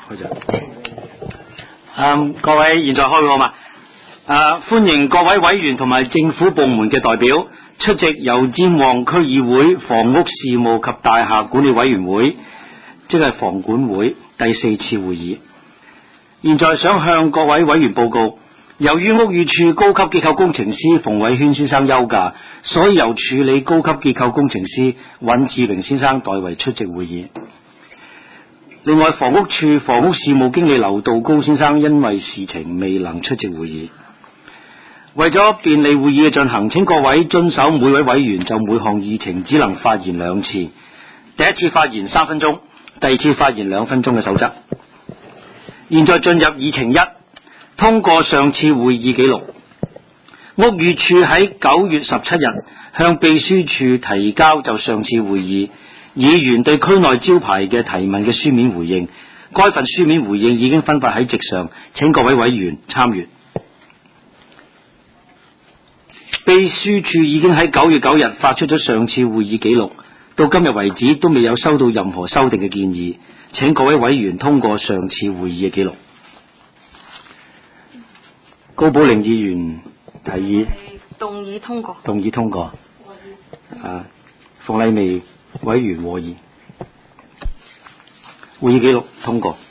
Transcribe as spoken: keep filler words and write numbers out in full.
開場。嗯，各位現在開會好嘛？啊，歡迎各位委員同埋政府部門嘅代表出席油尖旺區議會房屋事務及大廈管理委員會，即係房管會第四次會議。現在想向各位委員報告，由於屋宇署高級結構工程師馮偉軒先生休假，所以由處理高級結構工程師尹志榮先生代為出席會議。另外，房屋處房屋事務經理劉道高先生因為事情未能出席會議。為咗便利會議嘅進行，請各位遵守每位委員就每項議程只能發言兩次，第一次發言三分鐘，第二次發言兩分鐘嘅守則。現在進入議程一，通過上次會議記錄。屋宇署喺九月十七日向秘書處提交就上次會議議員對區內招牌嘅提問嘅書面回應，該份書面回應已經分發喺席上，請各位委員參閱。秘書處已經喺九月九日發出咗上次會議記錄，到今日為止都未有收到任何修訂嘅建議，請各位委員通過上次會議嘅記錄。高寶玲議員提議動議通過， 動議通過。啊，馮麗薇委員和議，會議記錄通過。